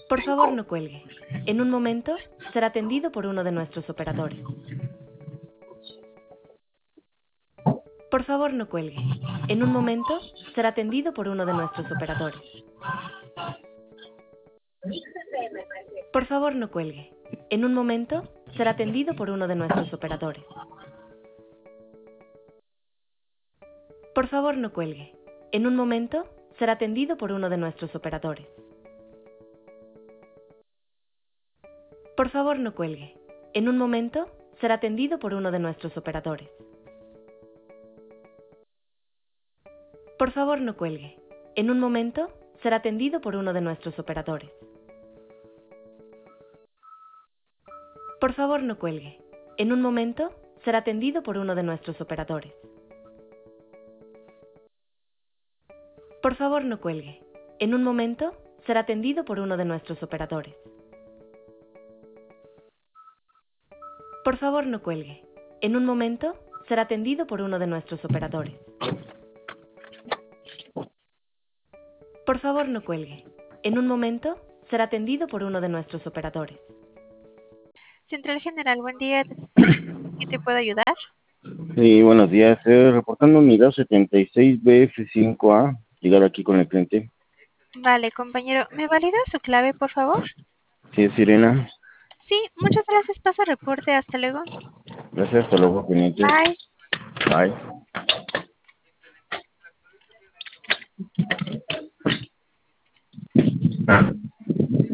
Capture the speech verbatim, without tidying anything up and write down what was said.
Por favor, no cuelgue. En un momento será atendido por uno de nuestros operadores. Por favor, no cuelgue. En un momento será atendido por uno de nuestros operadores. Por favor, no cuelgue. En un momento será atendido por uno de nuestros operadores. Por favor, no cuelgue. En un momento será atendido por uno de nuestros operadores. Por favor, no cuelgue. En un momento será atendido por uno de nuestros operadores. Por favor, no cuelgue. En un momento será atendido por uno de nuestros operadores. Por favor, no cuelgue. En un momento será atendido por uno de nuestros operadores. Por favor, no cuelgue. En un momento será atendido por uno de nuestros operadores. Por favor, no cuelgue. En un momento será atendido por uno de nuestros operadores. Por favor, no cuelgue. En un momento será atendido por uno de nuestros operadores. Central General, buen día. ¿Qué te puedo ayudar? Sí, buenos días. Eh, reportando unidad setenta y seis B F cinco A. Llegar aquí con el cliente. Vale, compañero. ¿Me valida su clave, por favor? Sí, es Sirena. Sí, muchas gracias. Pasa reporte. Hasta luego. Gracias, hasta luego, cliente. Bye. Bye.